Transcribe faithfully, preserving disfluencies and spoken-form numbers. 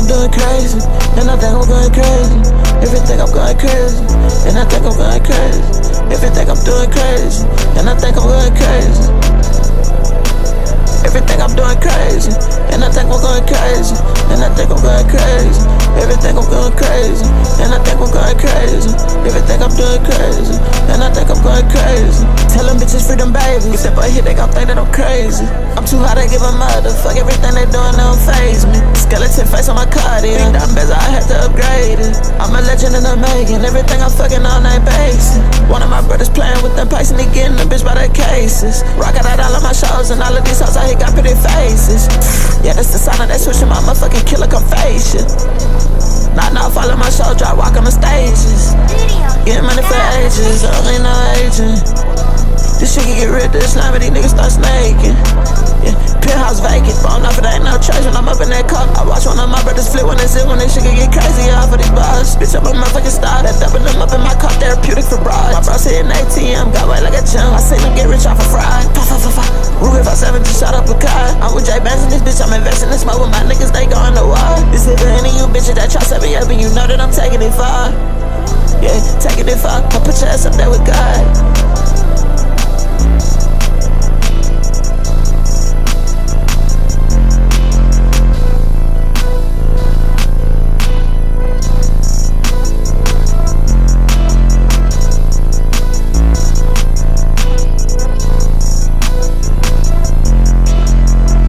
doing crazy, and I think I'm going crazy. If you think I'm going crazy, and I think I'm going crazy. If you think I'm doing crazy, and I think I'm going crazy. If you think I'm doing crazy, and I think I'm going crazy, and I think I'm going crazy. If you think I'm going crazy, and I think I'm going crazy. If you think I'm doing crazy, and I think I'm going crazy. Tell them bitches free them babies. If that boy hit, they gon' think that I'm crazy. I'm too hot to give a mother. Fuck everything they doing, they don't faze me. Skeleton face on my cardio. Big dumb bezel, I had to upgrade it. I'm a legend in the making. Everything I'm fucking on ain't basic. One of my brothers playing with them pipes and he getting the bitch by the cases. Rockin' out all of my shows and all of these hoes I hit got pretty faces. Yeah, that's the sign of that switching my motherfucking killer come face shit. Not now, follow my show, drop, walk on the stages. Getting money for ages, I ain't no agent. This shit can get rid of this slime, but these niggas start snaking. Yeah, penthouse vacant, phone off, it ain't no trace when I'm up in that car. I watch one of my brothers flip when they sit, when they shit can get crazy off of these bars. Bitch, I'm a motherfucking star, that double them up in my car, therapeutic for broad. My bros hitting A T M, got weight like a gym. I seen them get rich off a fried. Fa fa fa fa. Ruger five seven, just shot up a car. I'm with J Banks in this bitch, I'm investing in smoke with my niggas, they going to war. This is for any of you bitches that try to set me up, and you know that I'm taking it far. Yeah, taking it far, I put your ass up there with God.